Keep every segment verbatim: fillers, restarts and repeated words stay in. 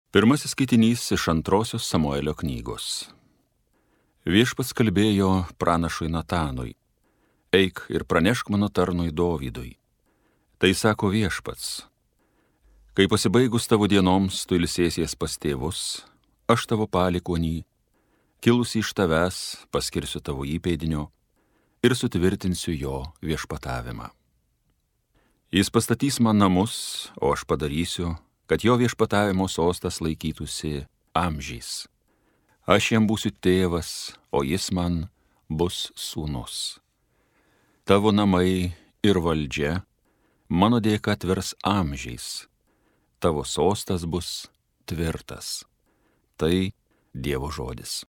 Pirmasis skaitinys iš antrosios Samuelio knygos. Viešpats kalbėjo pranašui Natanui: eik ir pranešk mano tarnui Dovydui. Tai sako Viešpats: kai pasibaigus tavo dienoms tu ilsėsies pas tėvus, aš tavo palikuonį, kilusi iš tavęs, paskirsiu tavo įpėdinio ir sutvirtinsiu jo viešpatavimą. Jis pastatys man namus, o aš padarysiu, kad jo viešpatavimo sostas laikytųsi amžiais. Aš jam būsiu tėvas, o jis man bus sūnus. Tavo namai ir valdžia mano dėka tvers amžiais. Tavo sostas bus tvirtas. Tai Dievo žodis.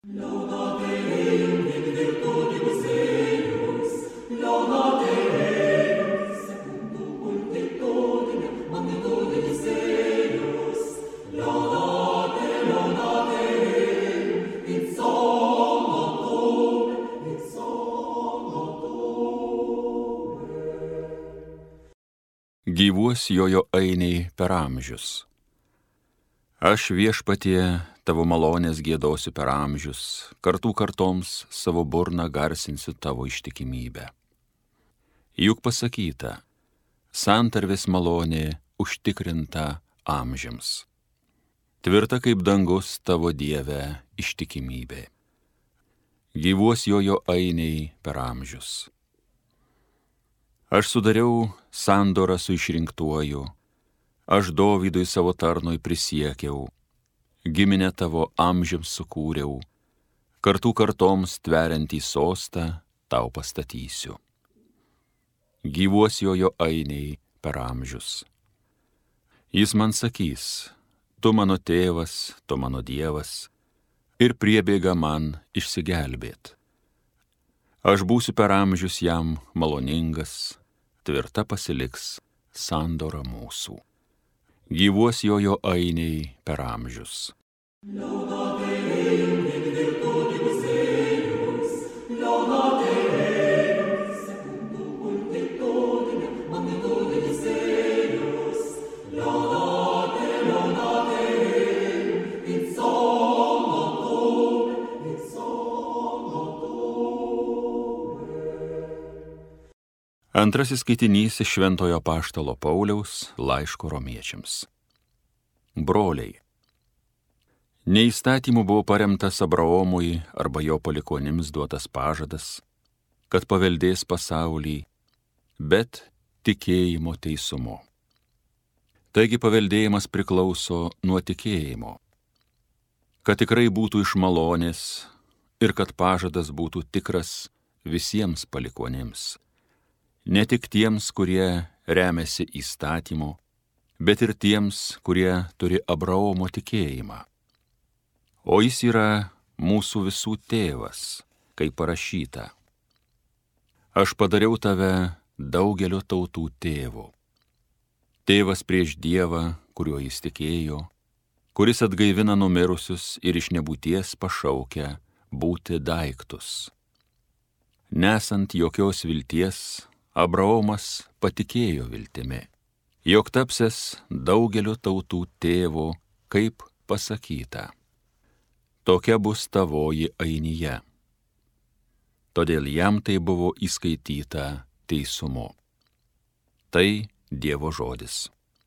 Gyvuos jojo ainiai per amžius. Aš Viešpatie tavo malonės giedosiu per amžius, kartų kartoms savo burną garsinsiu tavo ištikimybę. Juk pasakyta, santarvės malonė užtikrinta amžiams. Tvirta kaip dangus tavo Dieve ištikimybė. Gyvuos jojo ainiai per amžius. Aš sudariau sandorą su išrinktuoju, aš Dovydui savo tarnui prisiekiau, giminę tavo amžiams sukūriau, kartų kartoms tveriantį sostą tau pastatysiu. Gyvuos jojo ainiai per amžius. Jis man sakys: tu mano tėvas, tu mano Dievas, ir priebėga man išsigelbėt. Aš būsiu per amžius jam maloningas, tvirta pasiliks sandora mūsų. Gyvuos jojo ainiai per amžius. Antrasis skaitinys iš Šventojo Apaštalo Pauliaus laiško romiečiams. Broliai, ne įstatymu buvo paremtas Abraomui arba jo palikuonims duotas pažadas, kad paveldės pasaulį, bet tikėjimo teisumu. Taigi paveldėjimas priklauso nuo tikėjimo, kad tikrai būtų iš malonės ir kad pažadas būtų tikras visiems palikuonims. Ne tik tiems, kurie remiasi įstatymu, bet ir tiems, kurie turi Abraomo tikėjimą. O jis yra mūsų visų tėvas, kaip parašyta: aš padariau tave daugelio tautų tėvu. Tėvas prieš Dievą, kuriuo jis tikėjo, kuris atgaivina numirusius ir iš nebūties pašaukia būti daiktus. Nesant jokios vilties, Abraomas patikėjo viltimi, jog tapsies daugelio tautų tėvu, kaip pasakyta: tokia bus tavoji ainija. Todėl jam tai buvo įskaityta teisumu. Tai Dievo žodis.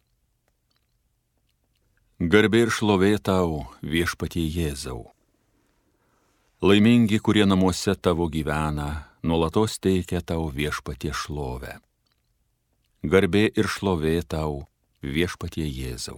Garbė ir šlovė tau, Viešpatie Jėzau. Laimingi, kurie namuose tavo gyvena, nuolatos teikia tau, Viešpatie, šlovę. Garbė ir šlovė tau, Viešpatie Jėzau.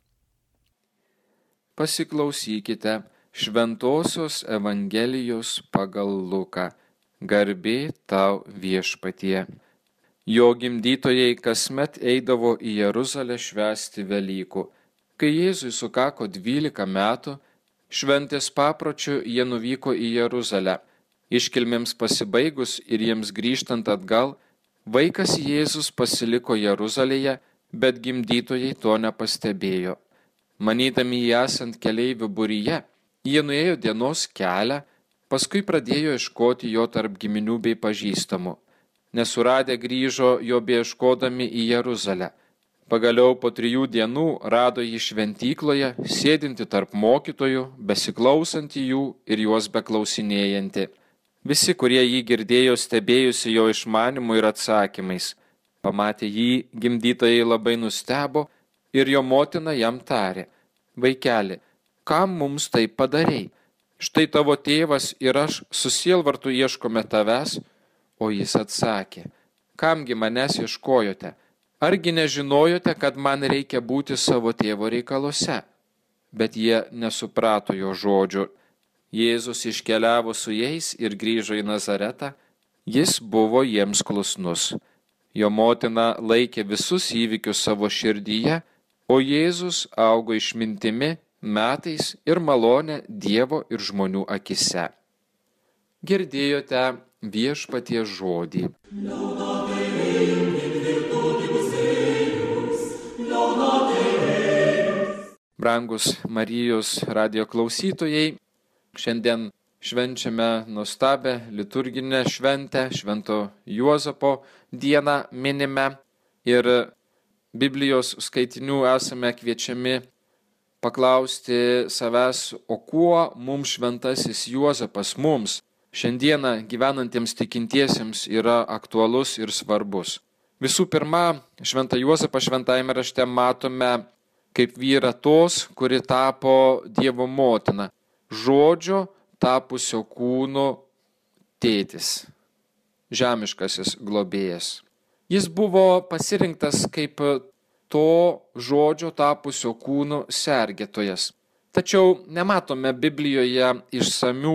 Pasiklausykite Šventosios Evangelijos pagal Luką. Garbė tau, Viešpatie. Jo gimdytojai kasmet eidavo į Jeruzalę švęsti Velykų. Kai Jėzui sukako dvylika metų, šventės papročiu jie nuvyko į Jeruzalę. Iškilmėms pasibaigus ir jiems grįžtant atgal, vaikas Jėzus pasiliko Jeruzalėje, bet gimdytojai to nepastebėjo. Manydami jį esant keleivių būryje, jie nuėjo dienos kelią, paskui pradėjo ieškoti jo tarp giminių bei pažįstamų. Nesuradę grįžo jo beieškodami į Jeruzalę. Pagaliau po trijų dienų rado jį šventykloje, sėdinti tarp mokytojų, besiklausantį jų ir juos beklausinėjantį. Visi, kurie jį girdėjo, stebėjusi jo išmanimu ir atsakymais. Pamatę jį, gimdytojai labai nustebo ir jo motina jam tarė: Vaikeli, kam mums tai padarei? Štai tavo tėvas ir aš su sielvartu ieškome tavęs. O jis atsakė: Kamgi manęs ieškojote? Argi nežinojote, kad man reikia būti savo tėvo reikaluose? Bet jie nesuprato jo žodžių. Jėzus iškeliavo su jais ir grįžo į Nazaretą. Jis buvo jiems klusnus. Jo motina laikė visus įvykius savo širdyje, o Jėzus augo išmintimi, metais ir malonę Dievo ir žmonių akise. Girdėjote Viešpaties žodį. Brangus Marijos radijo klausytojai, šiandien švenčiame nuostabią liturginę šventę, Švento Juozapo dieną minime ir Biblijos skaitinių esame kviečiami paklausti savęs, o kuo mums šventasis Juozapas, mums, šiandieną gyvenantiems tikintiesiems, yra aktualus ir svarbus. Visų pirma, Šventą Juozapą šventajame rašte matome kaip vyrą tos, kuri tapo Dievo motina, žodžio tapusio kūnu tėtis, žemiškasis globėjas. Jis buvo pasirinktas kaip to žodžio tapusio kūnu sergėtojas. Tačiau nematome Biblijoje išsamių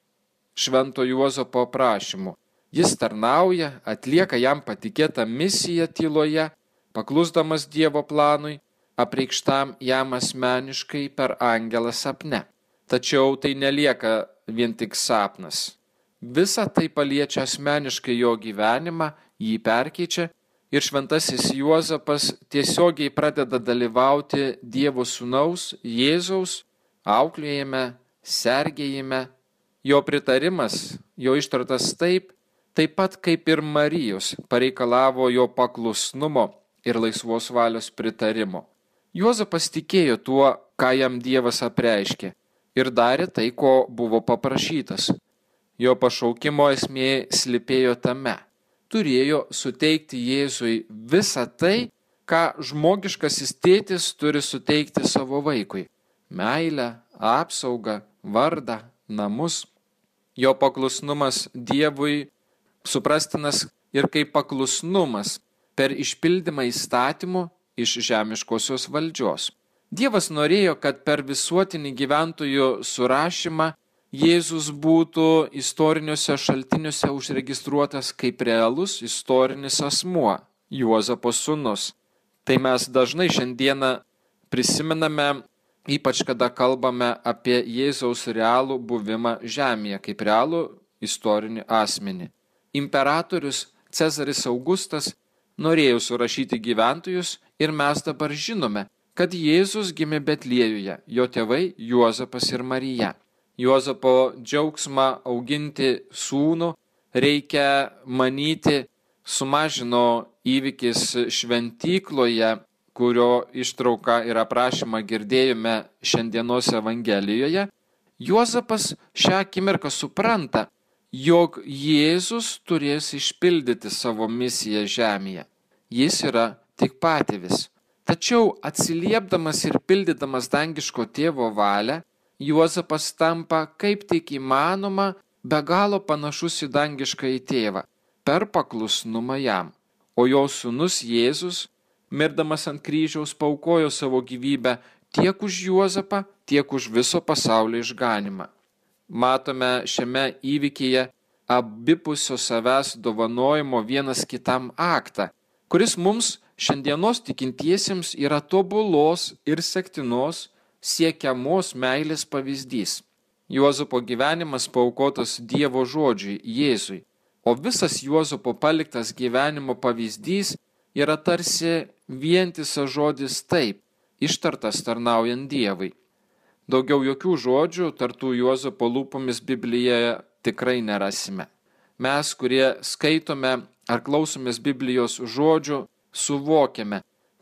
Švento Juozapo aprašymų. Jis tarnauja, atlieka jam patikėtą misiją tyloje, paklusdamas Dievo planui, apreikštam jam asmeniškai per angelą sapne. Tačiau tai nelieka vien tik sapnas. Visa tai paliečia asmeniškai jo gyvenimą, jį perkeičia ir šventasis Juozapas tiesiogiai pradeda dalyvauti Dievo sūnaus Jėzaus auklėjime, sergėjime. Jo pritarimas, jo ištartas taip, taip pat kaip ir Marijos, pareikalavo jo paklusnumo ir laisvos valios pritarimo. Juozapas tikėjo tuo, ką jam Dievas apreiškė, ir darė tai, ko buvo paprašytas. Jo pašaukimo esmė slypėjo tame. Turėjo suteikti Jėzui visą tai, ką žmogiškasis tėtis turi suteikti savo vaikui – meilę, apsaugą, vardą, namus. Jo paklusnumas Dievui suprastinas ir kaip paklusnumas per išpildymą įstatymų iš žemiškosios valdžios. Dievas norėjo, kad per visuotinį gyventojų surašymą Jėzus būtų istoriniuose šaltiniuose užregistruotas kaip realus istorinis asmuo, Juozapo sūnus. Tai mes dažnai šiandieną prisimename, ypač kada kalbame apie Jėzaus realų buvimą žemėje, kaip realų istorinį asmenį. Imperatorius Cezaris Augustas norėjo surašyti gyventojus ir mes dabar žinome, kad Jėzus gimė Betliejuje, jo tėvai Juozapas ir Marija. Juozapo džiaugsmą auginti sūnų, reikia manyti, sumažino įvykis šventykloje, kurio ištrauką ir aprašymą girdėjome šiandienos Evangelijoje. Juozapas šią akimirką supranta, jog Jėzus turės išpildyti savo misiją žemėje. Jis yra tik patėvis. Tačiau atsiliepdamas ir pildydamas dangiško tėvo valią, Juozapas tampa kaip tik įmanoma be galo panašus į dangiškąjį tėvą per paklusnumą jam. O jo sūnus Jėzus, mirdamas ant kryžiaus, paaukojo savo gyvybę tiek už Juozapą, tiek už viso pasaulio išganimą. Matome šiame įvykyje abipusio savęs dovanojimo vienas kitam aktą, kuris mums šiandienos tikintiesiems yra tobulos ir sektinos siekiamos meilės pavyzdys. Juozapo gyvenimas paaukotas Dievo žodžiui Jėzui, o visas Juozapo paliktas gyvenimo pavyzdys yra tarsi vientisas žodis taip, ištartas tarnaujant Dievui. Daugiau jokių žodžių tartų Juozapo lūpomis Biblijoje tikrai nerasime. Mes, kurie skaitome ar klausomės Biblijos žodžių, suvokiame,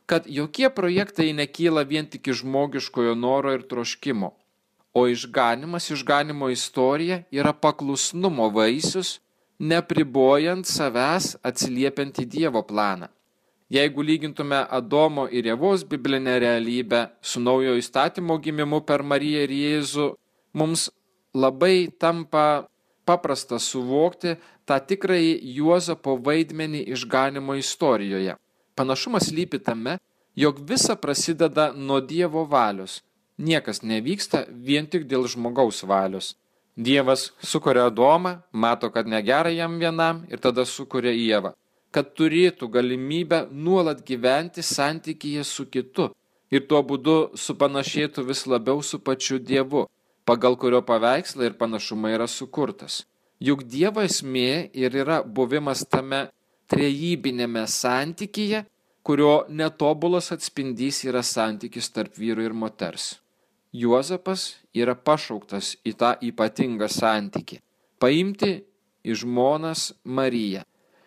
kad jokie projektai nekyla vien tik iš žmogiškojo noro ir troškimo, o išganimas, išganimo istorija yra paklusnumo vaisius, nepribojant savęs atsiliepiant į Dievo planą. Jeigu lygintume Adomo ir Ievos biblinę realybę su naujojo įstatymo gimimu per Mariją ir Jėzų, mums labai tampa paprasta suvokti tą tikrąjį Juozapo vaidmenį išganimo istorijoje. Panašumas lypi tame, jog visa prasideda nuo Dievo valios. Niekas nevyksta vien tik dėl žmogaus valios. Dievas sukuria Adomą, mato, kad negera jam vienam ir tada sukuria Ievą, kad turėtų galimybę nuolat gyventi santykyje su kitu ir tuo būdu supanašėtų vis labiau su pačiu Dievu, pagal kurio paveikslą ir panašumą yra sukurtas. Juk Dievo esmė ir yra buvimas tame trejybinėme santykyje, kurio netobulas atspindys yra santykis tarp vyro ir moters. Juozapas yra pašauktas į tą ypatingą santykį – paimti į žmonas Mariją.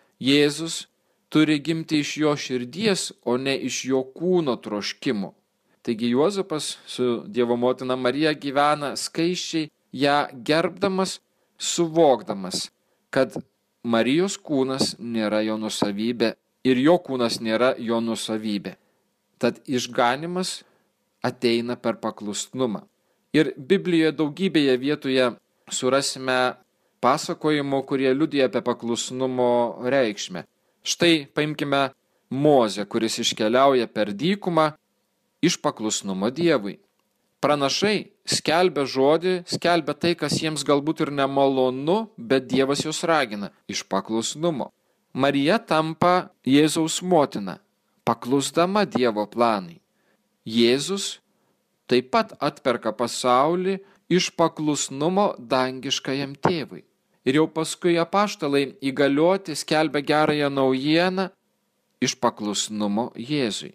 Jėzus turi gimti iš jo širdies, o ne iš jo kūno troškimų. Taigi Juozapas su Dievo motina Marija gyvena skaisčiai, ją gerbdamas, suvokdamas, kad Marijos kūnas nėra jo nusavybė ir jo kūnas nėra jo nusavybė. Tad išganimas ateina per paklusnumą. Ir Biblijoje daugybėje vietoje surasime pasakojimų, kurie liudija apie paklusnumo reikšmę. Štai paimkime Mozę, kuris iškeliauja per dykumą iš paklusnumo Dievui. Pranašai skelbia žodį, skelbia tai, kas jiems galbūt ir nemalonu, bet Dievas juos ragina iš paklusnumo. Marija tampa Jėzaus motina, paklusdama Dievo planai. Jėzus taip pat atperka pasaulį iš paklusnumo dangiškajam tėvui. Ir jau paskui apaštalai įgalioti skelbia gerąją naujieną iš paklusnumo Jėzui.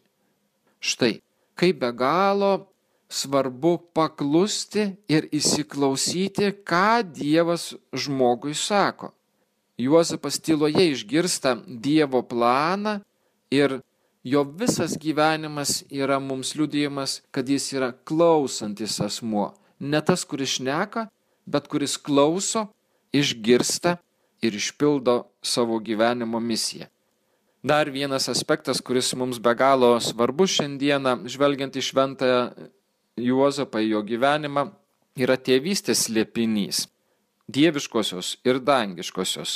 Štai, kaip be galo svarbu paklusti ir įsiklausyti, ką Dievas žmogui sako. Juozapas tyloje išgirsta Dievo planą ir jo visas gyvenimas yra mums liudijimas, kad jis yra klausantis asmuo. Ne tas, kuris šneka, bet kuris klauso, išgirsta ir išpildo savo gyvenimo misiją. Dar vienas aspektas, kuris mums be galo svarbus šiandieną, žvelgiant į šventąją Juozapą, jo gyvenimą, yra tėvystės slėpinys, dieviškosios ir dangiškosios.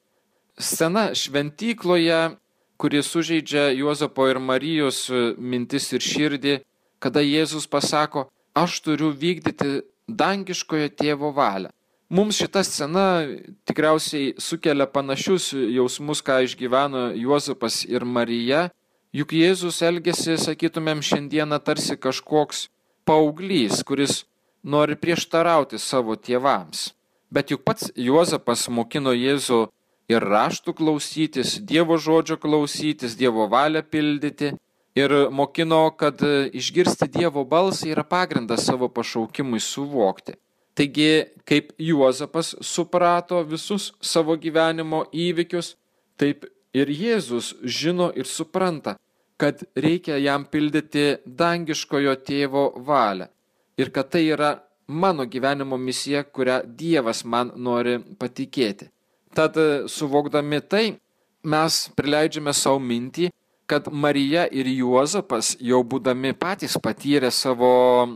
Scena šventykloje, kuri sužeidžia Juozapo ir Marijos mintis ir širdį, kada Jėzus pasako, aš turiu vykdyti dangiškojo tėvo valią. Mums šita scena tikriausiai sukelia panašius jausmus, ką išgyveno Juozapas ir Marija, juk Jėzus elgėsi, sakytumėm, šiandieną tarsi kažkoks paauglys, kuris nori prieštarauti savo tėvams. Bet juk pats Juozapas mokino Jėzų ir raštų klausytis, Dievo žodžio klausytis, Dievo valią pildyti ir mokino, kad išgirsti Dievo balsą yra pagrindas savo pašaukimui suvokti. Taigi, kaip Juozapas suprato visus savo gyvenimo įvykius, taip ir Jėzus žino ir supranta, kad reikia jam pildyti dangiškojo tėvo valią ir kad tai yra mano gyvenimo misija, kurią Dievas man nori patikėti. Tad suvokdami tai, mes prileidžiame savo mintį, kad Marija ir Juozapas, jau būdami patys patyrę savo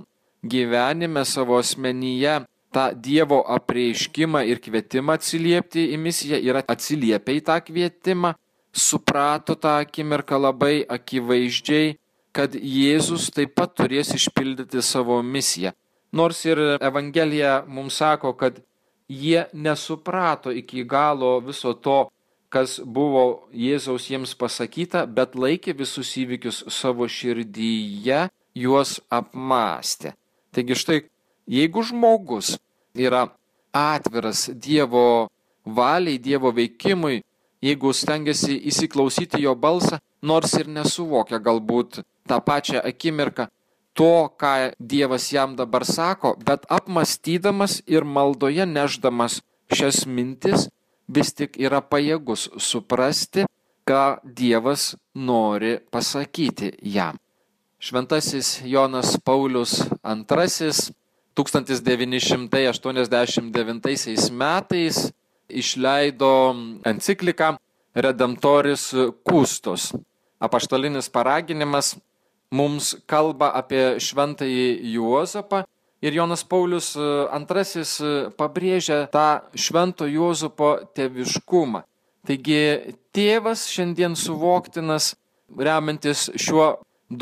gyvenime, savo asmenyje, tą Dievo apreiškimą ir kvietimą atsiliepti į misiją ir atsiliepę į tą kvietimą, suprato tą akimirką labai akivaizdžiai, kad Jėzus taip pat turės išpildyti savo misiją. Nors ir Evangelija mums sako, kad jie nesuprato iki galo viso to, kas buvo Jėzaus jiems pasakyta, bet laikė visus įvykius savo širdyje, juos apmąstė. Taigi štai, jeigu žmogus yra atviras Dievo valiai, Dievo veikimui, jeigu stengiasi įsiklausyti jo balsą, nors ir nesuvokia galbūt tą pačią akimirką to, ką Dievas jam dabar sako, bet apmąstydamas ir maldoje nešdamas šias mintis, vis tik yra pajėgus suprasti, ką Dievas nori pasakyti jam. Šventasis Jonas Paulius antrasis tūkstantis devyni šimtai aštuoniasdešimt devintaisiais metais išleido encikliką Redemptoris Custos. Apaštalinis paraginimas mums kalba apie šventąjį Juozapą ir Jonas Paulius antrasis pabrėžia tą švento Juozapo tėviškumą. Taigi tėvas šiandien suvoktinas, remiantis šiuo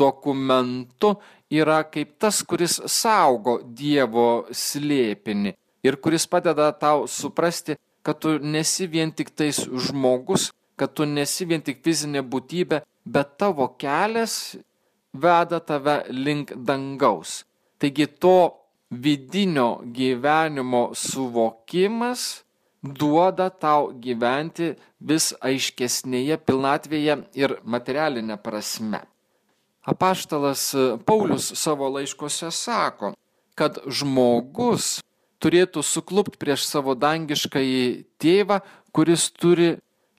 dokumentu, yra kaip tas, kuris saugo Dievo slėpinį ir kuris padeda tau suprasti, kad tu nesi vien tik tais žmogus, kad tu nesi vien tik fizinė būtybė, bet tavo kelias veda tave link dangaus. Taigi to vidinio gyvenimo suvokimas duoda tau gyventi vis aiškesnėje pilnatvėje ir materialinė prasme. Apaštalas Paulius savo laiškuose sako, kad žmogus turėtų suklupti prieš savo dangiškąjį tėvą, kuris turi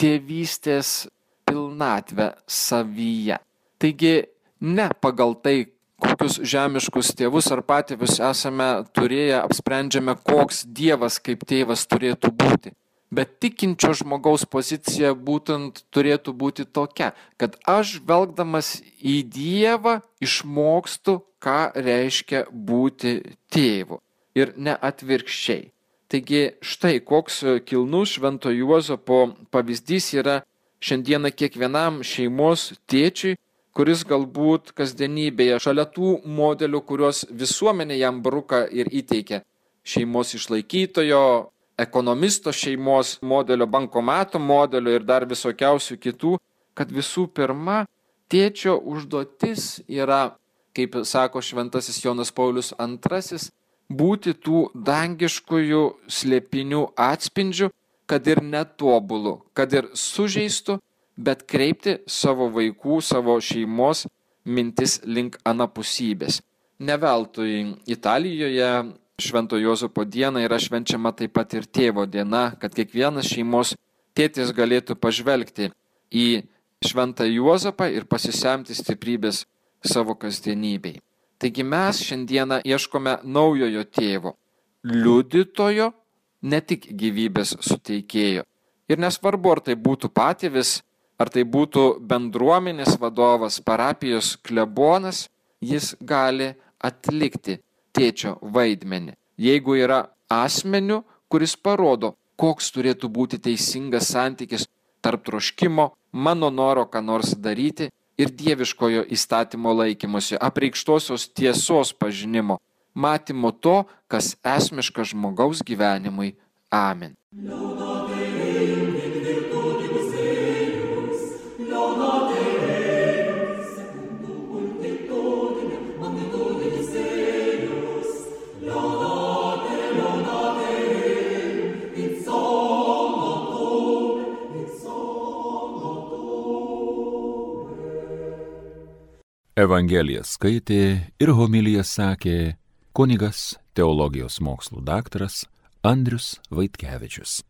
tėvystės pilnatvę savyje. Taigi ne pagal tai, kokius žemiškus tėvus ar patėvius esame turėję, apsprendžiame, koks Dievas kaip tėvas turėtų būti. Bet tikinčio žmogaus pozicija būtent turėtų būti tokia, kad aš žvelgdamas į Dievą išmokstu, ką reiškia būti tėvu ir ne atvirkščiai. Taigi štai koks kilnus švento Juozapo pavyzdys yra šiandieną kiekvienam šeimos tėčiui, kuris galbūt kasdienybėje šalia tų modelių, kuriuos visuomenė jam bruka ir įteikia, šeimos išlaikytojo, ekonomisto šeimos modelio, bankomato modelio ir dar visokiausių kitų, kad visų pirma, tėčio užduotis yra, kaip sako šventasis Jonas Paulius antrasis, būti tų dangiškųjų slėpinių atspindžių, kad ir netobulų, kad ir sužeistų, bet kreipti savo vaikų, savo šeimos mintis link anapusybės. Ne veltui Italijoje Švento Juozapo diena yra švenčiama taip pat ir tėvo diena, kad kiekvienas šeimos tėtis galėtų pažvelgti į Šventą Juozapą ir pasisemti stiprybės savo kasdienybei. Taigi mes šiandieną ieškome naujojo tėvo, liudytojo, ne tik gyvybės suteikėjo. Ir nesvarbu, ar tai būtų patėvis, ar tai būtų bendruomenės vadovas, parapijos klebonas, jis gali atlikti tėčio vaidmenį. Jeigu yra asmeniu, kuris parodo, koks turėtų būti teisingas santykis tarp troškimo, mano noro ką nors daryti ir dieviškojo įstatymo laikymosi, apreikštosios tiesos pažinimo, matymo to, kas esmiška žmogaus gyvenimui. Amen. Evangeliją skaitė ir homiliją sakė kunigas, teologijos mokslų daktaras Andrius Vaitkevičius.